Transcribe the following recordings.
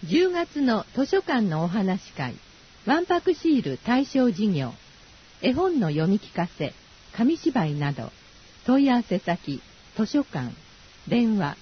10月の図書館のお話会、わんぱくシール対象事業、絵本の読み聞かせ、紙芝居など、問い合わせ先、図書館、電話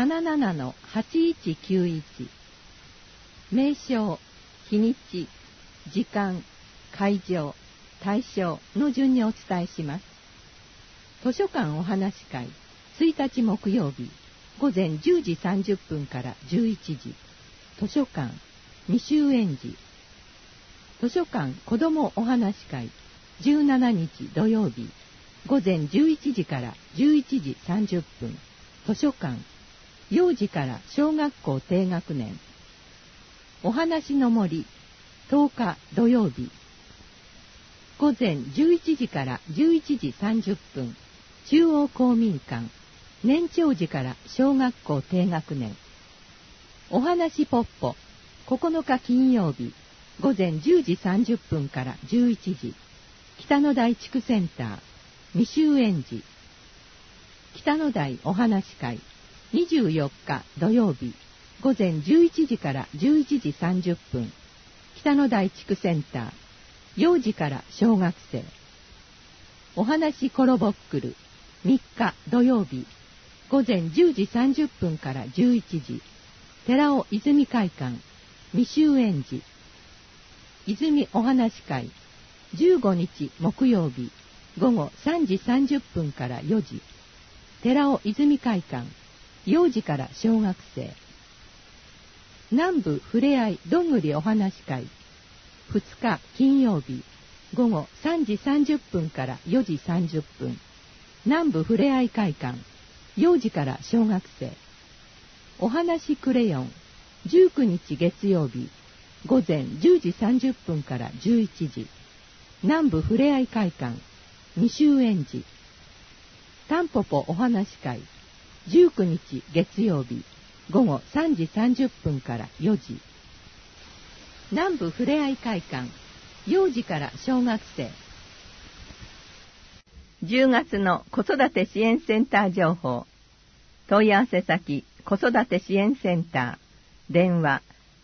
77-8191、名称、日にち、時間、会場、対象の順にお伝えします。図書館お話会、1日木曜日、午前10時30分から11時、図書館、未就園児。図書館子どもお話会、17日土曜日、午前11時から11時30分、図書館、幼児から小学校低学年。お話の森、10日土曜日、午前11時から11時30分、中央公民館、年長児から小学校低学年。お話ポッポ、9日金曜日、午前10時30分から11時、北の台地区センター、未就園児。北の台お話会、24日土曜日、午前11時から11時30分、北の台地区センター、幼児から小学生。お話コロボックル、3日土曜日、午前10時30分から11時、寺尾泉会館、未就園児。泉お話会、15日木曜日、午後3時30分から4時、寺尾泉会館、幼児から小学生。南部ふれあいどんぐりお話会、2日金曜日、午後3時30分から4時30分、南部ふれあい会館、幼児から小学生。お話クレヨン、19日月曜日、午前10時30分から11時、南部ふれあい会館、未就園児。タンポポお話会、19日月曜日、午後3時30分から4時、南部ふれあい会館、幼児から小学生。10月の子育て支援センター情報。問い合わせ先、子育て支援センター、電話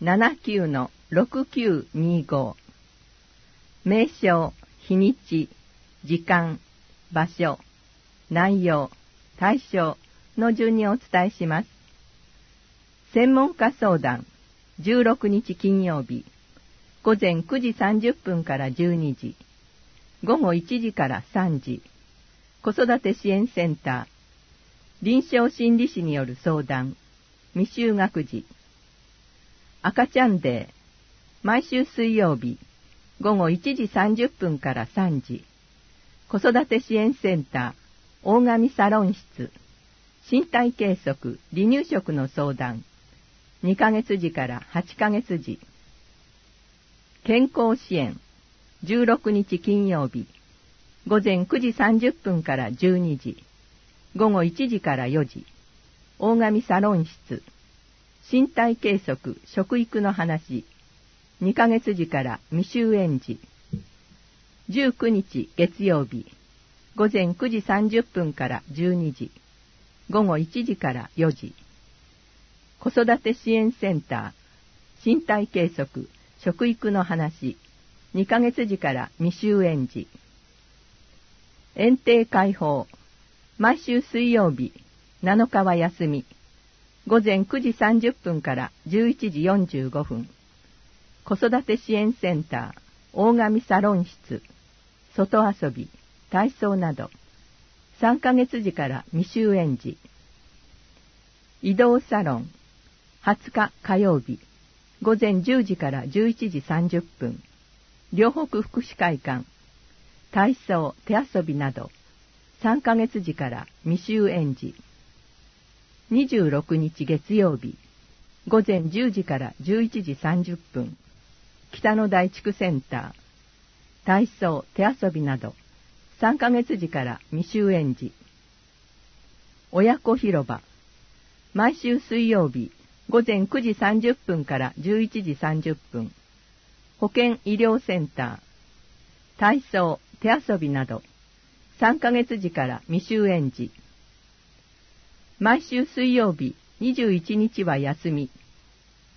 79-6925。名称、日にち、時間、場所、内容、対象の順にお伝えします。専門家相談、16日金曜日、午前9時30分から12時、午後1時から3時、子育て支援センター、臨床心理士による相談、未就学児。赤ちゃんデー、毎週水曜日、午後1時30分から3時、子育て支援センター、大神サロン室、身体計測、離乳食の相談、2ヶ月時から8ヶ月時。健康支援、16日金曜日、午前9時30分から12時、午後1時から4時、大神サロン室、身体計測、食育の話、2ヶ月時から未就園児。19日月曜日、午前9時30分から12時、午後1時から4時、子育て支援センター、身体計測、食育の話、2ヶ月時から未就園児。園庭開放、毎週水曜日、7日は休み、午前9時30分から11時45分、子育て支援センター、大神サロン室、外遊び、体操など、3ヶ月時から未就園児。移動サロン、20日火曜日、午前10時から11時30分、両北福祉会館、体操、手遊びなど、3ヶ月時から未就園児。26日月曜日、午前10時から11時30分、北の台地区センター、体操、手遊びなど、3ヶ月時から未就園児。親子広場、毎週水曜日、午前9時30分から11時30分、保健医療センター、体操、手遊びなど、3ヶ月時から未就園児。毎週水曜日21日は休み。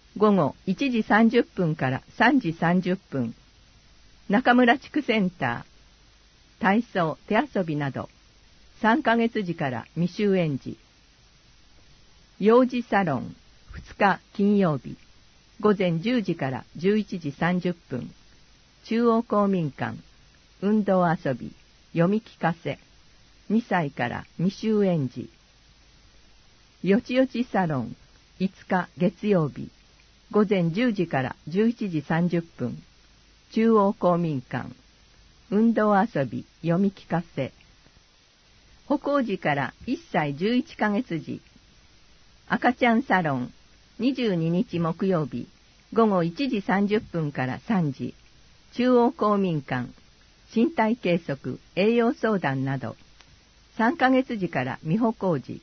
午後1時30分から3時30分、中村地区センター、体操、手遊びなど、3ヶ月時から未就園児。幼児サロン、2日金曜日、午前10時から11時30分、中央公民館、運動遊び、読み聞かせ、2歳から未就園児。よちよちサロン、5日月曜日、午前10時から11時30分、中央公民館、運動遊び、読み聞かせ。歩行時から1歳11ヶ月時、赤ちゃんサロン、22日木曜日、午後1時30分から3時、中央公民館、身体計測、栄養相談など、3ヶ月時から未歩行時。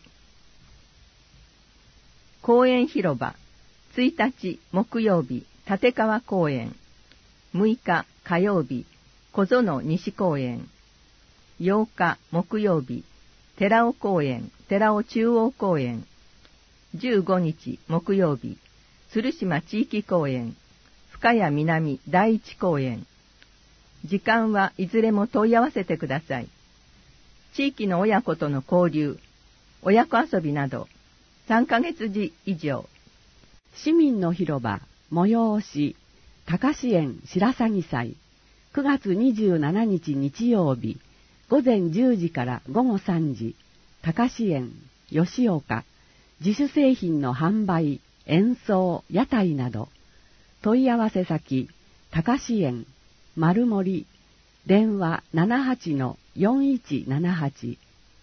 公園広場、1日木曜日、立川公園、6日火曜日、小園西公園、8日木曜日、寺尾公園、寺尾中央公園、15日木曜日、鶴島地域公園、深谷南第一公園。時間はいずれも問い合わせてください。地域の親子との交流、親子遊びなど、3ヶ月時以上。 市民の広場、催し、高志園白鷺祭、9月27日日曜日、午前10時から午後3時、高志園、吉岡、自主製品の販売、演奏、屋台など、問い合わせ先、高志園、丸森、電話 78-4178。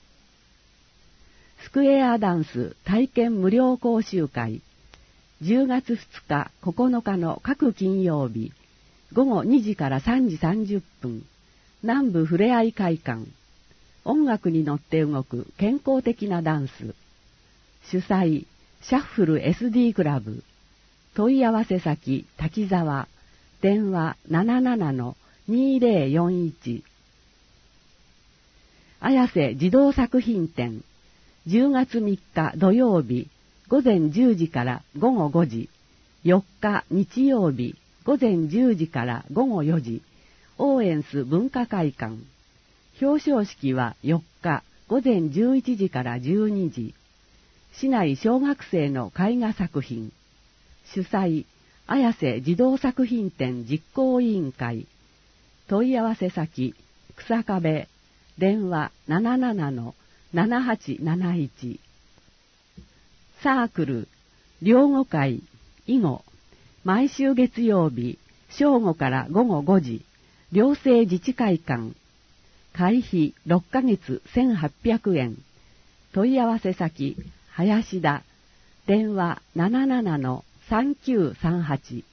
スクエアダンス体験無料講習会、10月2日、9日の各金曜日、午後2時から3時30分、南部ふれあい会館、音楽に乗って動く健康的なダンス、主催、シャッフル SD クラブ、問い合わせ先、滝沢、電話 77-2041。綾瀬児童作品展、10月3日土曜日、午前10時から午後5時、4日日曜日、午前10時から午後4時、オーエンス文化会館。表彰式は4日午前11時から12時。市内小学生の絵画作品。主催、綾瀬児童作品展実行委員会。問い合わせ先、草壁、電話 77-7871。サークル、両語会、囲碁、毎週月曜日、正午から午後5時、両生自治会館。会費6ヶ月1800円。問い合わせ先、林田、電話 77-3938。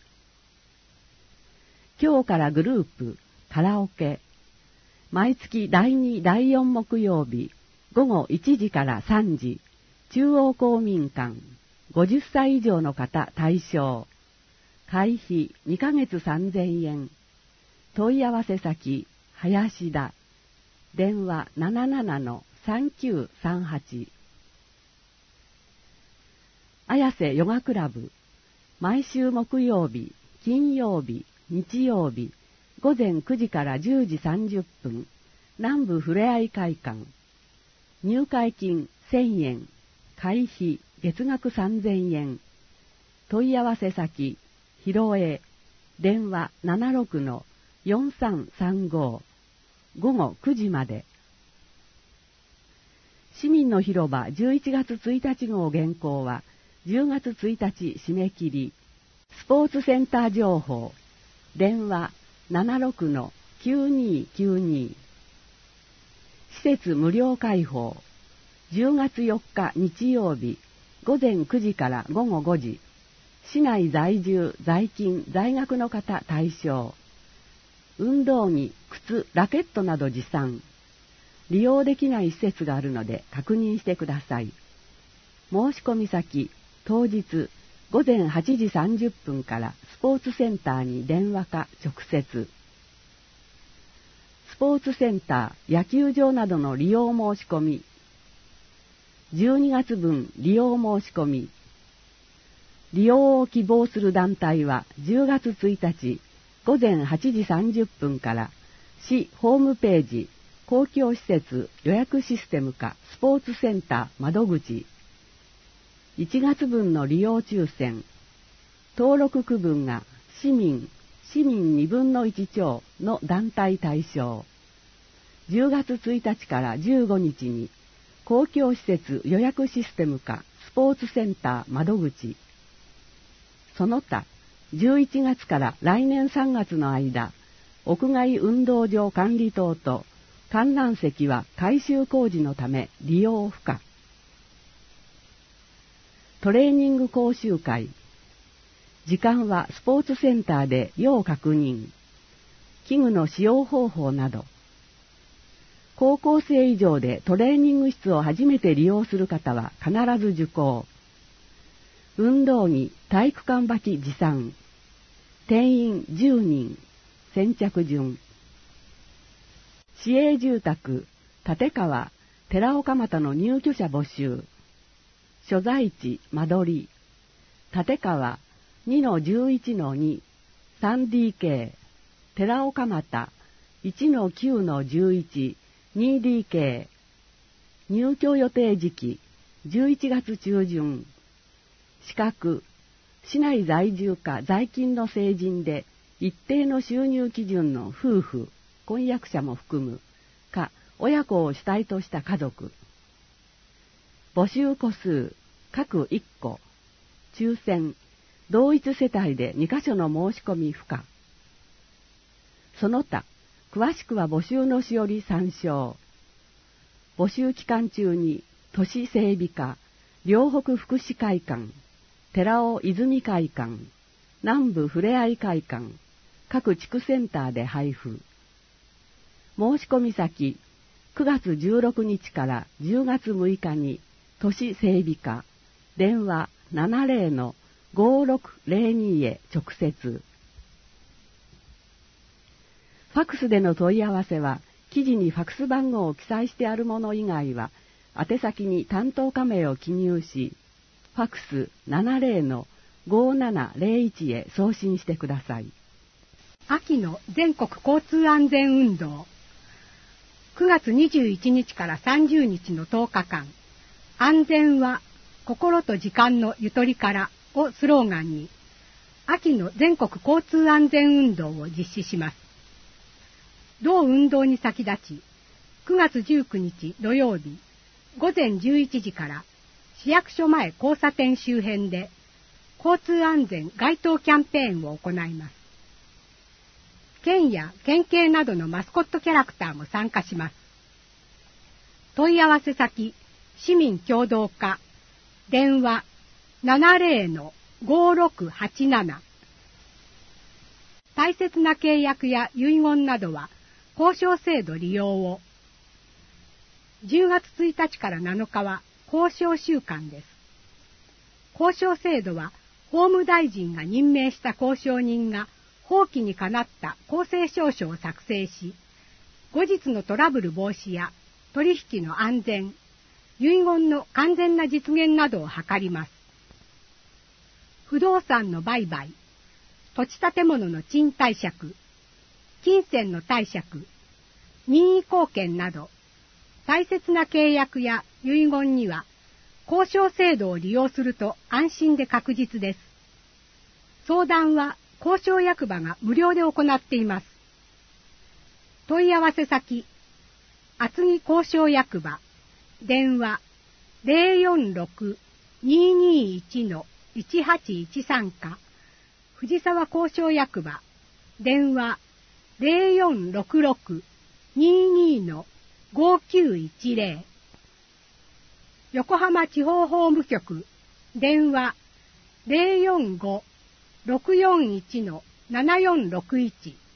今日からグループ、カラオケ。毎月第2、第4木曜日、午後1時から3時、中央公民館、50歳以上の方対象。会費2ヶ月3000円。問い合わせ先、林田。電話 77-3938。綾瀬ヨガクラブ。毎週木曜日、金曜日、日曜日、午前9時から10時30分、南部ふれあい会館。入会金1000円。会費月額3000円。問い合わせ先、ひろえ、電話 76-4335。午後9時まで。市民の広場11月1日号原稿は10月1日締め切り。スポーツセンター情報。電話 76-9292。施設無料開放。10月4日日曜日、午前9時から午後5時。市内在住、在勤、在学の方対象。運動着、靴、ラケットなど持参。利用できない施設があるので確認してください。申し込み先、当日、午前8時30分からスポーツセンターに電話か直接。スポーツセンター、野球場などの利用申し込み。12月分利用申し込み。 利用を希望する団体は10月1日午前8時30分から市ホームページ公共施設予約システム課スポーツセンター窓口1月分の利用抽選登録区分が市民2分の1超の団体対象10月1日から15日に公共施設予約システム課スポーツセンター窓口その他11月から来年3月の間屋外運動場管理棟と観覧席は改修工事のため利用不可トレーニング講習会時間はスポーツセンターで要確認器具の使用方法など高校生以上でトレーニング室を初めて利用する方は必ず受講運動着体育館履き持参定員10人先着順市営住宅立川寺岡俣の入居者募集所在地間取り立川 2-11-2 3DK 寺岡俣 1-9-11 2DK 入居予定時期11月中旬資格市内在住か在勤の成人で一定の収入基準の夫婦婚約者も含むか親子を主体とした家族募集戸数各1戸抽選同一世帯で2カ所の申し込み不可その他詳しくは募集のしおり参照募集期間中に都市整備課両北福祉会館寺尾泉会館南部ふれあい会館各地区センターで配布申し込み先9月16日から10月6日に都市整備課電話 70-5602 へ直接ファクスでの問い合わせは記事にファクス番号を記載してあるもの以外は宛先に担当課名を記入しファクス 70-5701 へ送信してください。 秋の全国交通安全運動9月21日から30日の10日間安全は心と時間のゆとりからをスローガンに秋の全国交通安全運動を実施します。同運動に先立ち9月19日土曜日午前11時から市役所前交差点周辺で交通安全街頭キャンペーンを行います。県や県警などのマスコットキャラクターも参加します。問い合わせ先市民協同課電話 70-5687 大切な契約や遺言などは交渉制度利用を10月1日から7日は交渉週間です。交渉制度は法務大臣が任命した交渉人が法規にかなった公正証書を作成し、後日のトラブル防止や取引の安全、遺言の完全な実現などを図ります。不動産の売買、土地建物の賃貸借、金銭の貸借、任意貢献など、大切な契約や遺言には、交渉制度を利用すると安心で確実です。相談は交渉役場が無料で行っています。問い合わせ先、厚木交渉役場、電話 046-221-1813 か、藤沢交渉役場、電話 0466-22-5910 横浜地方法務局電話 045-641-7461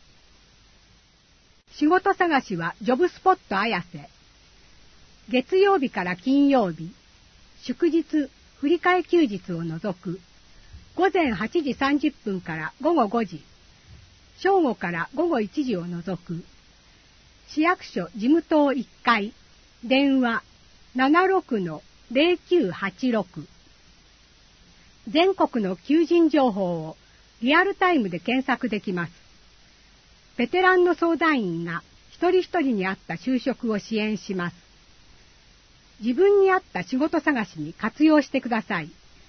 仕事探しはジョブスポット綾瀬月曜日から金曜日祝日振り替え休日を除く午前8時30分から午後5時正午から午後1時を除く市役所事務棟1階電話 76-0986 全国の求人情報をリアルタイムで検索できます。ベテランの相談員が一人一人に合った就職を支援します。自分に合った仕事探しに活用してください。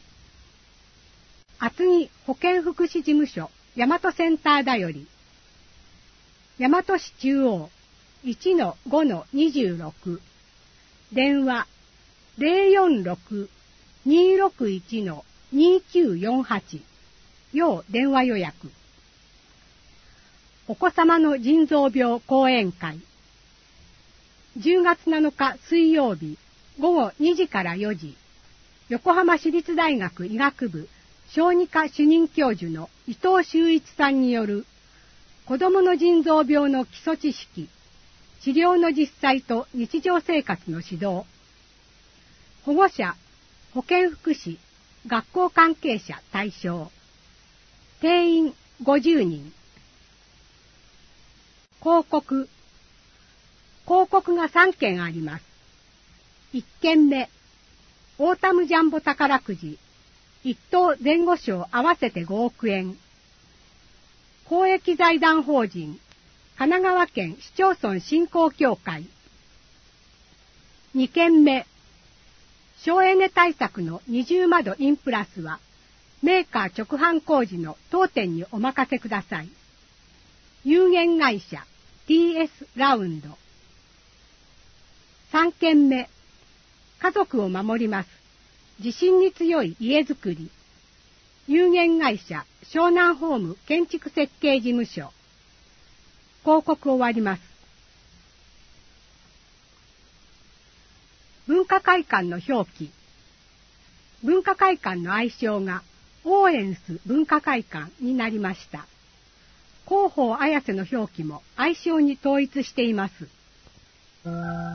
厚木保健福祉事務所大和センターだより、大和市中央 1-5-26 電話 046-261-2948 要電話予約。お子様の腎臓病講演会、10月7日水曜日午後2時から4時、横浜市立大学医学部小児科主任教授の伊藤修一さんによる子どもの腎臓病の基礎知識、治療の実際と日常生活の指導、保護者、保健福祉、学校関係者対象、定員50人。広告が3件あります。1件目、オータムジャンボ宝くじ、1等前後賞合わせて5億円。公益財団法人、神奈川県市町村振興協会。2件目、省エネ対策の二重窓インプラスは、メーカー直販工事の当店にお任せください。有限会社 TS ラウンド。3件目、家族を守ります。地震に強い家づくり。有限会社湘南ホーム建築設計事務所。広告終わります。文化会館の表記。文化会館の愛称がオーエンス文化会館になりました。広報綾瀬の表記も愛称に統一しています。